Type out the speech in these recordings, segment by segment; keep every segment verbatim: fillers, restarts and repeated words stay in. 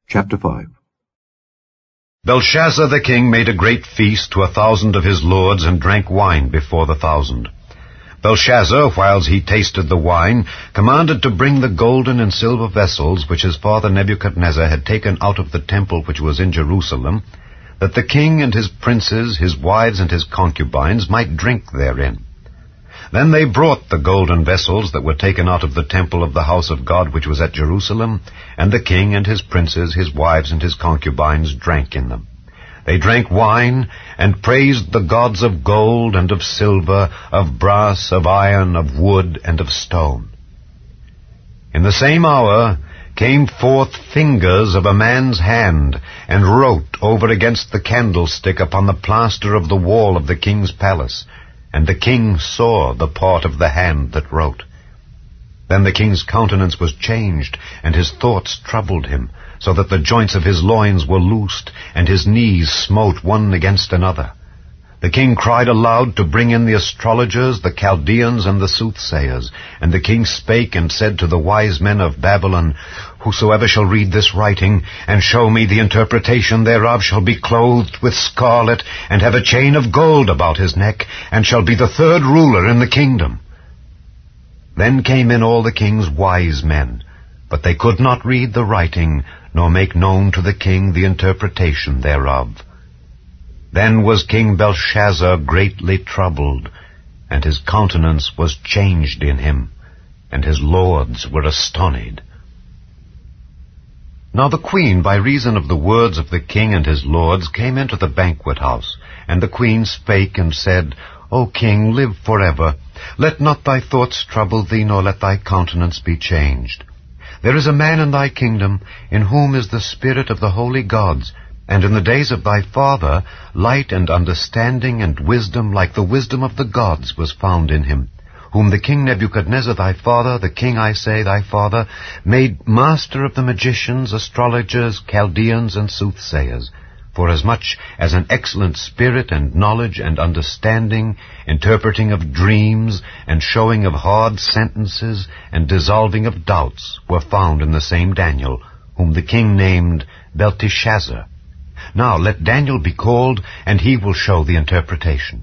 Chapter five. Belshazzar the king made a great feast to a thousand of his lords, and drank wine before the thousand. Belshazzar, whiles he tasted the wine, commanded to bring the golden and silver vessels which his father Nebuchadnezzar had taken out of the temple which was in Jerusalem, that the king and his princes, his wives and his concubines might drink therein. Then they brought the golden vessels that were taken out of the temple of the house of God which was at Jerusalem, and the king and his princes, his wives and his concubines drank in them. They drank wine, and praised the gods of gold and of silver, of brass, of iron, of wood, and of stone. In the same hour came forth fingers of a man's hand, and wrote over against the candlestick upon the plaster of the wall of the king's palace. And the king saw the part of the hand that wrote. Then the king's countenance was changed, and his thoughts troubled him, so that the joints of his loins were loosed, and his knees smote one against another. The king cried aloud to bring in the astrologers, the Chaldeans, and the soothsayers. And the king spake and said to the wise men of Babylon, Whosoever shall read this writing, and show me the interpretation thereof, shall be clothed with scarlet, and have a chain of gold about his neck, and shall be the third ruler in the kingdom. Then came in all the king's wise men, but they could not read the writing, nor make known to the king the interpretation thereof. Then was King Belshazzar greatly troubled, and his countenance was changed in him, and his lords were astonied. Now the queen, by reason of the words of the king and his lords, came into the banquet house. And the queen spake and said, O king, live forever. Let not thy thoughts trouble thee, nor let thy countenance be changed. There is a man in thy kingdom, in whom is the spirit of the holy gods, and in the days of thy father light and understanding and wisdom like the wisdom of the gods was found in him, whom the king Nebuchadnezzar thy father, the king, I say, thy father, made master of the magicians, astrologers, Chaldeans, and soothsayers, forasmuch as an excellent spirit and knowledge and understanding, interpreting of dreams, and showing of hard sentences, and dissolving of doubts, were found in the same Daniel, whom the king named Belteshazzar. Now let Daniel be called, and he will show the interpretation.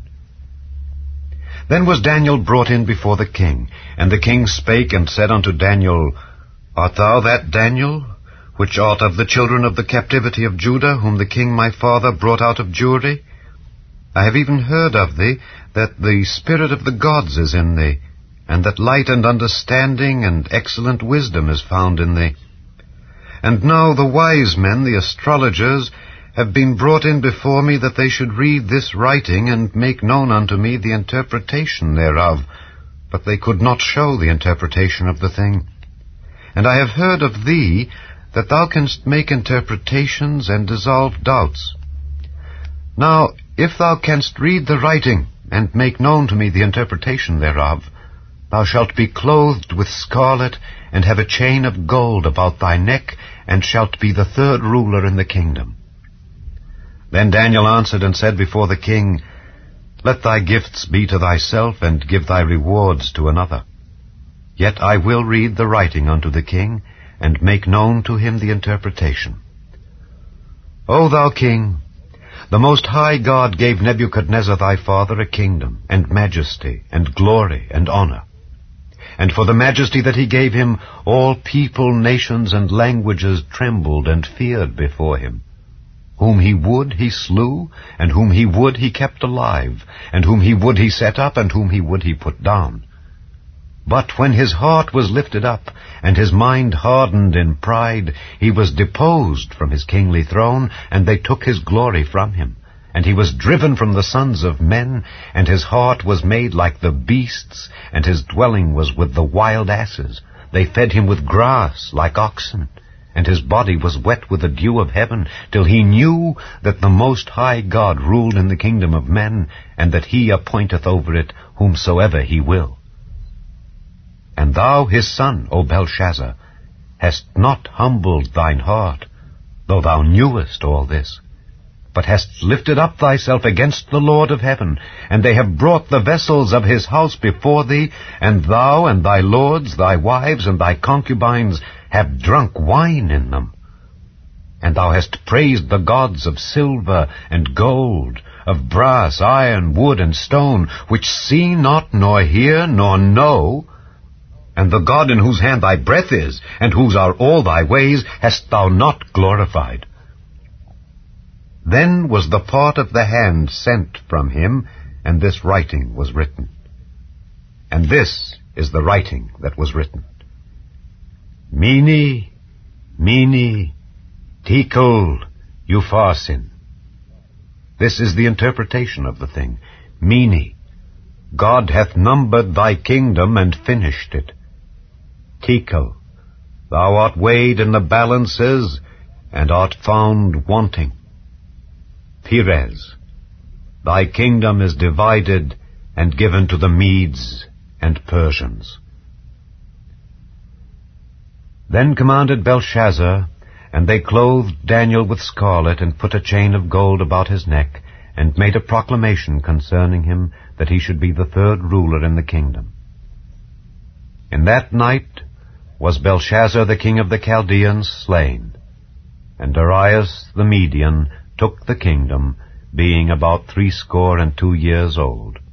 Then was Daniel brought in before the king, and the king spake and said unto Daniel, Art thou that Daniel, which art of the children of the captivity of Judah, whom the king my father brought out of Jewry? I have even heard of thee, that the spirit of the gods is in thee, and that light and understanding and excellent wisdom is found in thee. And now the wise men, the astrologers, have been brought in before me, that they should read this writing, and make known unto me the interpretation thereof. But they could not show the interpretation of the thing. And I have heard of thee, that thou canst make interpretations, and dissolve doubts. Now, if thou canst read the writing, and make known to me the interpretation thereof, thou shalt be clothed with scarlet, and have a chain of gold about thy neck, and shalt be the third ruler in the kingdom. Then Daniel answered and said before the king, Let thy gifts be to thyself, and give thy rewards to another. Yet I will read the writing unto the king, and make known to him the interpretation. O thou king, the Most High God gave Nebuchadnezzar thy father a kingdom, and majesty, and glory, and honor. And for the majesty that he gave him, all people, nations, and languages trembled and feared before him. Whom he would he slew, and whom he would he kept alive, and whom he would he set up, and whom he would he put down. But when his heart was lifted up, and his mind hardened in pride, he was deposed from his kingly throne, and they took his glory from him. And he was driven from the sons of men, and his heart was made like the beasts, and his dwelling was with the wild asses. They fed him with grass like oxen, and his body was wet with the dew of heaven, till he knew that the Most High God ruled in the kingdom of men, and that he appointeth over it whomsoever he will. And thou, his son, O Belshazzar, hast not humbled thine heart, though thou knewest all this, but hast lifted up thyself against the Lord of heaven, and they have brought the vessels of his house before thee, and thou and thy lords, thy wives, and thy concubines have drunk wine in them. And thou hast praised the gods of silver and gold, of brass, iron, wood, and stone, which see not, nor hear, nor know. And the God in whose hand thy breath is, and whose are all thy ways, hast thou not glorified. Then was the part of the hand sent from him, and this writing was written. And this is the writing that was written. Mene, Mene, Tekel, Upharsin. This is the interpretation of the thing. Mene, God hath numbered thy kingdom and finished it. Tekel, thou art weighed in the balances and art found wanting. Peres, thy kingdom is divided and given to the Medes and Persians. Then commanded Belshazzar, and they clothed Daniel with scarlet, and put a chain of gold about his neck, and made a proclamation concerning him, that he should be the third ruler in the kingdom. In that night was Belshazzar the king of the Chaldeans slain, and Darius the Median took the kingdom, being about threescore and two years old.